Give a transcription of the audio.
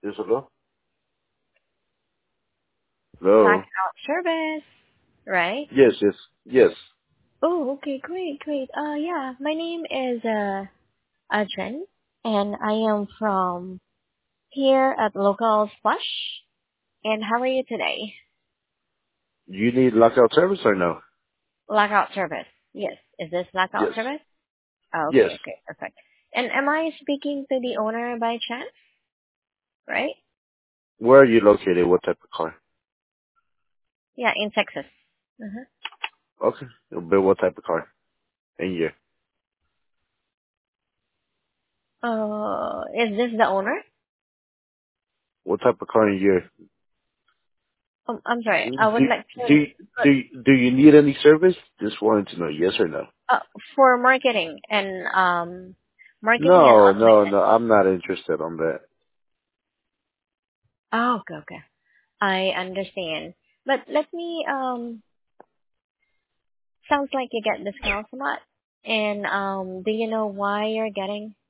Yes, hello? Blackout Hello? service, right? Yes, yes, yes. Oh, okay, great, great. Yeah, my name is Adrian, and I am from here at Local Splash. And how are you today? You need lockout service or no? Blackout service. Yes, is this blackout Yes. service? Oh, Yes. okay, okay, perfect. And am I speaking to the owner by chance? Right? Where are you located? What type of car? Yeah, in Texas. Uh-huh. Okay. But what type of car? And year. Is this the owner? What type of car and year? I'm sorry. Do, I would like to do, do you need any service? Just wanted to know yes or no. uh, for marketing and No, no, automation. no. I'm not interested on that. Oh, okay, okay. I understand. But let me sounds like you get discounts a lot. And do you know why you're getting